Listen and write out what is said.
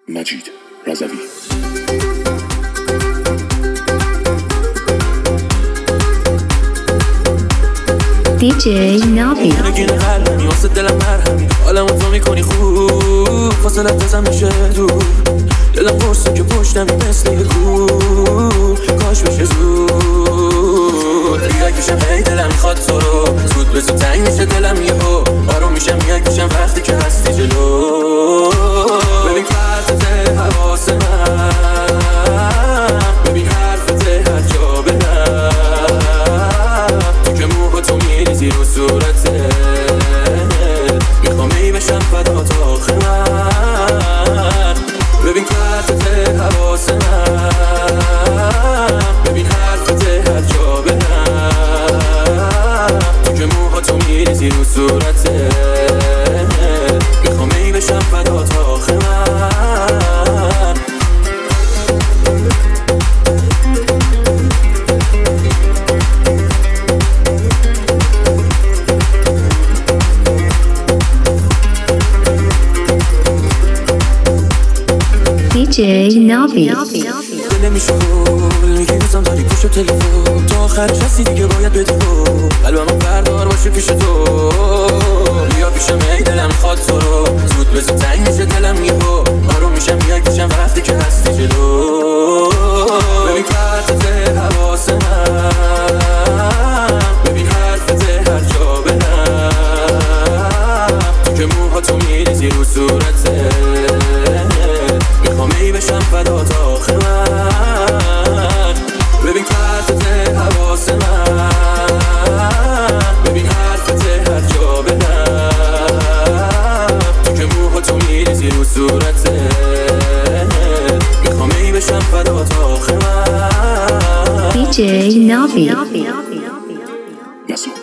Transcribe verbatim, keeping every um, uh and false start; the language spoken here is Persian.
مجید رضوی. دی جی نابی نگین قلبی واسه دلم مرهمی، حالمو تو میکنی خوب، فاصلت بزن میشه دور، دلم پرسه که پشتم مثل یه کوه، کاش بشه زود ریاک میشم، هی دلم میخواد تو رو، زود به زود تنگ میشه دلم یهو، آروم میشم میاک میشم وقتی که هستی جلو. ببین فرزته حواس من، ببین حرفته هر جا برم، تو که موها تو میریزی رو صورته، میخوام ای بشم فدا تا آخر من. ببین فرزته حواس من، ببین حرفته هر جا برم، تو که موها تو میریزی رو صورته، میخوام ای بشم فدا تا آخر من. دی جی نابی دل نمیشه خول، میگی روزم داری پشت تلفن، تا آخرش هستی دیگه باید بدی رو، قلبم بردار باشه پیش تو، بیا پیشم ای دلم خواد تو رو، زود به زود تنگ میشه دلم یهو، آروم میشم میاک میشم وقتی که هستی جلو. ببین فرزته حواس من، ببین حرفته هر جا برم، تو که موها تو میریزی رو صورته، میخوام ای بشم فدا تا آخر من. ببین فرزته حواس من، ببین حرفته هر جا برم، تو که موها تو میریزی رو صورته، میخوام ای بشم فدا تا آخر من. دی جی نابی مسعود